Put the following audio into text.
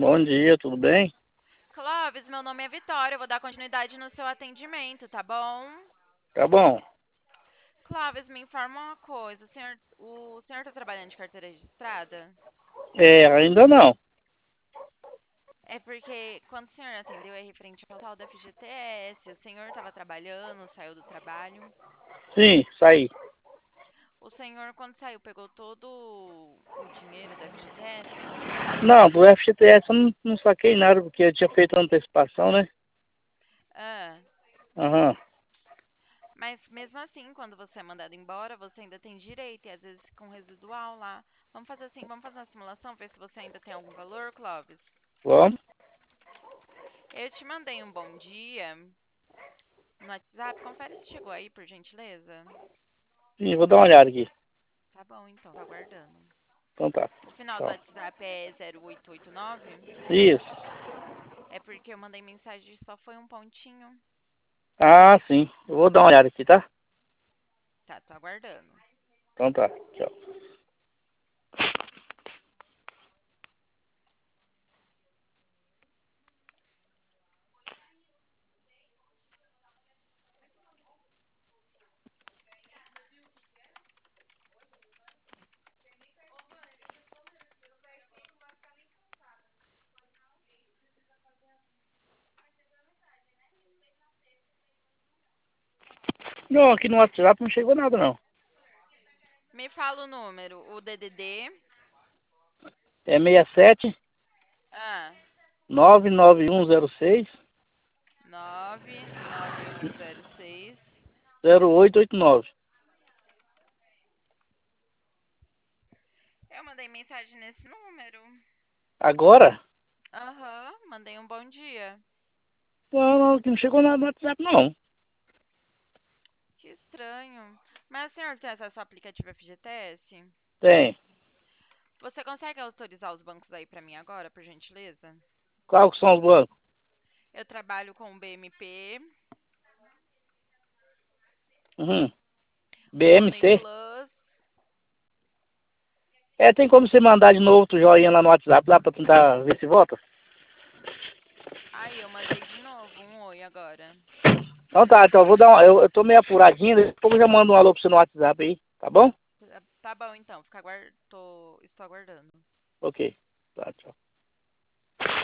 Bom dia, tudo bem? Clóvis, meu nome é Vitória, eu vou dar continuidade no seu atendimento, tá bom? Tá bom. Clóvis, me informa uma coisa, o senhor tá trabalhando de carteira registrada? É, ainda não. É porque quando o senhor atendeu é referente ao tal da FGTS, o senhor estava trabalhando, saiu do trabalho. Sim, saí. O senhor, quando saiu, pegou todo o dinheiro da FGTS? Não, do FGTS eu não saquei nada, porque eu tinha feito antecipação, né? Ah, Aham. mas mesmo assim, quando você é mandado embora, você ainda tem direito, e às vezes com residual lá. Vamos fazer assim, vamos fazer uma simulação, ver se você ainda tem algum valor, Clóvis? Vamos? Eu te mandei um bom dia no WhatsApp. Confere se chegou aí, por gentileza. Sim, vou dar uma olhada aqui. Tá bom, então, tô aguardando. Então tá. O final do Tchau. WhatsApp é 0889. Isso. É porque eu mandei mensagem e só foi um pontinho. Ah, sim. Eu vou dar uma olhada aqui, tá? Tá, tô aguardando. Então tá. Tchau. Não, aqui no WhatsApp não chegou nada, não. Me fala o número, o DDD. É 67 Ah, 99106 99106. 0889. Eu mandei mensagem nesse número. Agora? Aham, mandei um bom dia. Não, não, aqui não chegou nada no WhatsApp, não. Que estranho. Mas o senhor tem acesso ao aplicativo FGTS? Tem. Você consegue autorizar os bancos aí pra mim agora, por gentileza? Qual que são os bancos? Eu trabalho com o BMP, Uhum. o BMC. Uniplus. É, tem como você mandar de novo outro joinha lá no WhatsApp, lá pra tentar ver se volta? Aí, eu mandei de novo um oi agora. Então tá, então eu vou dar uma, eu tô meio apuradinho, daqui a pouco eu já mando um alô pra você no WhatsApp aí, tá bom? Tá bom, então. Estou aguardando. Ok. Tá, tchau.